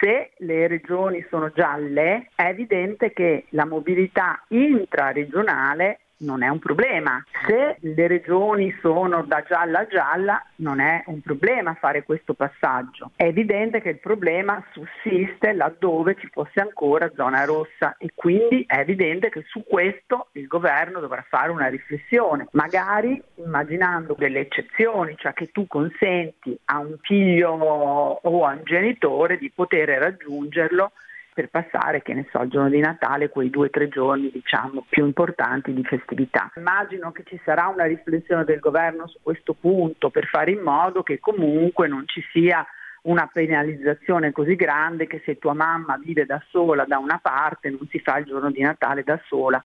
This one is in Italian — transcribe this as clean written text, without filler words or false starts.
Se le regioni sono gialle, è evidente che la mobilità intraregionale non è un problema. Se le regioni sono da gialla a gialla, non è un problema fare questo passaggio. È evidente che il problema sussiste laddove ci fosse ancora zona rossa e quindi è evidente che su questo il governo dovrà fare una riflessione, magari immaginando delle eccezioni, cioè che tu consenti a un figlio o a un genitore di poter raggiungerlo per passare, che ne so, il giorno di Natale, quei 2 o 3 giorni, diciamo, più importanti di festività. Immagino che ci sarà una riflessione del governo su questo punto per fare in modo che comunque non ci sia una penalizzazione così grande che se tua mamma vive da sola da una parte non si fa il giorno di Natale da sola.